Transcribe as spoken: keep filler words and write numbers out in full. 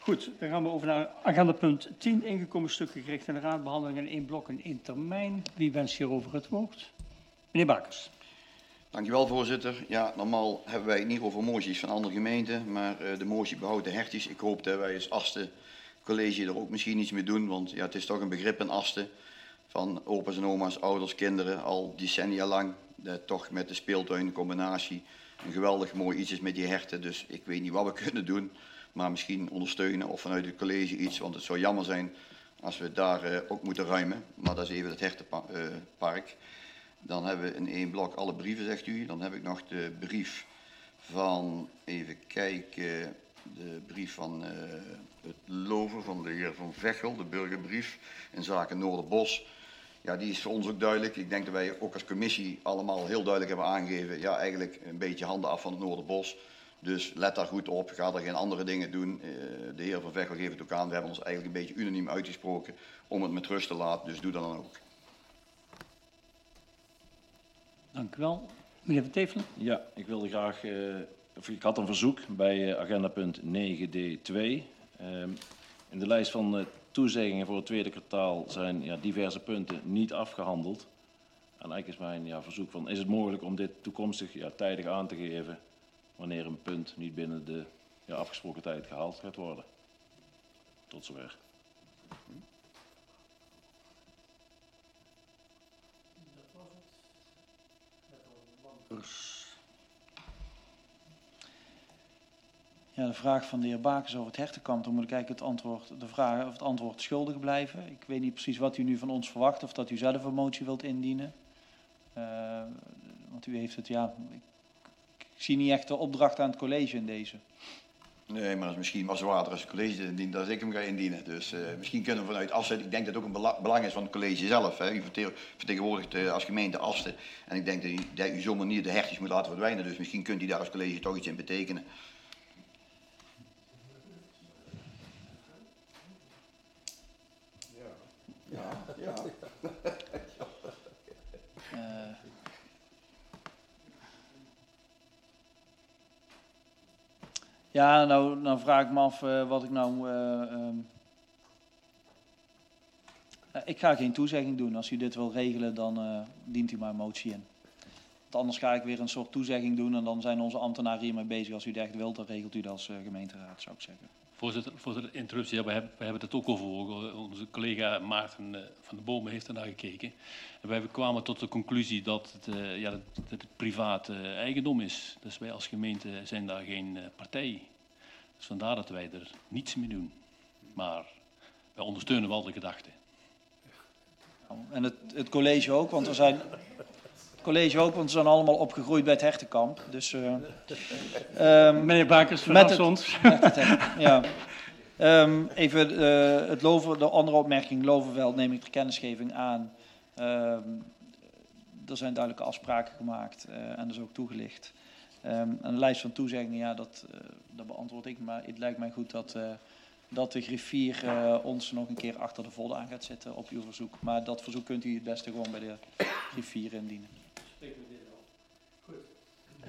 Goed, dan gaan we over naar agenda punt tien, ingekomen stukken gericht aan de raadbehandeling in één blok en één termijn. Wie wenst hierover het woord? Meneer Bakers. Dankjewel, voorzitter. Ja, normaal hebben wij het niet over moties van andere gemeenten, maar uh, de motie behoudt de hertjes. Ik hoop dat wij als Asten college er ook misschien iets mee doen, want ja, het is toch een begrip in Asten van opa's en oma's, ouders, kinderen, al decennia lang. Dat toch met de speeltuin in combinatie een geweldig mooi iets is met die herten. Dus ik weet niet wat we kunnen doen, maar misschien ondersteunen of vanuit het college iets, want het zou jammer zijn als we daar uh, ook moeten ruimen. Maar dat is even het hertenpark. Uh, Dan hebben we in één blok alle brieven, zegt u. Dan heb ik nog de brief van, even kijken, de brief van uh, het Loven van de heer Van Vechel, de burgerbrief in zaken Noorderbos. Ja, die is voor ons ook duidelijk. Ik denk dat wij ook als commissie allemaal heel duidelijk hebben aangegeven, ja, eigenlijk een beetje handen af van het Noorderbos. Dus let daar goed op, ga er geen andere dingen doen. Uh, de heer Van Vechel geeft het ook aan, we hebben ons eigenlijk een beetje unaniem uitgesproken om het met rust te laten, dus doe dat dan ook. Dank u wel. Meneer Van Tevelen. Ja, ik wilde graag, uh, of ik had een verzoek bij uh, agenda punt negen D twee. Uh, in de lijst van uh, toezeggingen voor het tweede kwartaal zijn ja, diverse punten niet afgehandeld. En eigenlijk is mijn ja, verzoek van, is het mogelijk om dit toekomstig ja, tijdig aan te geven wanneer een punt niet binnen de ja, afgesproken tijd gehaald gaat worden. Tot zover. Ja, de vraag van de heer Bakers over het hertenkamp, dan moet ik eigenlijk het antwoord, de vraag of het antwoord schuldig blijven. Ik weet niet precies wat u nu van ons verwacht, of dat u zelf een motie wilt indienen. Uh, want u heeft het, ja, ik, ik zie niet echt de opdracht aan het college in deze. Nee, maar dat is misschien wat zwaarder als het college indient dan ik hem ga indienen. Dus uh, misschien kunnen we vanuit Asten, ik denk dat het ook een bela belang is van het college zelf. Hè. U vertegenwoordigt uh, als gemeente Asten. En ik denk dat u, dat u zomaar niet de hertjes moet laten verdwijnen. Dus misschien kunt u daar als college toch iets in betekenen. Ja, ja. uh, Ja, nou, nou vraag ik me af uh, wat ik nou... Uh, um, uh, ik ga geen toezegging doen. Als u dit wil regelen, dan uh, dient u maar een motie in. Want anders ga ik weer een soort toezegging doen en dan zijn onze ambtenaren hiermee bezig. Als u het echt wilt, dan regelt u dat als uh, gemeenteraad, zou ik zeggen. Voorzitter, voorzitter interruptie. Ja, we, hebben, we hebben het ook overwogen. Onze collega Maarten uh, van de Bomen heeft er naar gekeken. En wij kwamen tot de conclusie dat het, uh, ja, dat, dat het privaat uh, eigendom is. Dus wij als gemeente zijn daar geen uh, partij. Dus vandaar dat wij er niets mee doen. Maar wij ondersteunen wel de gedachte. En het, het college ook, want we zijn... Het college ook, want we zijn allemaal opgegroeid bij het hertenkamp. Dus, uh, um, Meneer Bakers, verras ons. Ja. Um, even uh, het Lover, de andere opmerking, Loverveld neem ik ter kennisgeving aan. Um, er zijn duidelijke afspraken gemaakt uh, en dat is ook toegelicht. Um, en de lijst van toezeggingen, ja, dat, uh, dat beantwoord ik. Maar het lijkt mij goed dat, uh, dat de griffier uh, ons nog een keer achter de vodden aan gaat zetten op uw verzoek. Maar dat verzoek kunt u het beste gewoon bij de griffier indienen.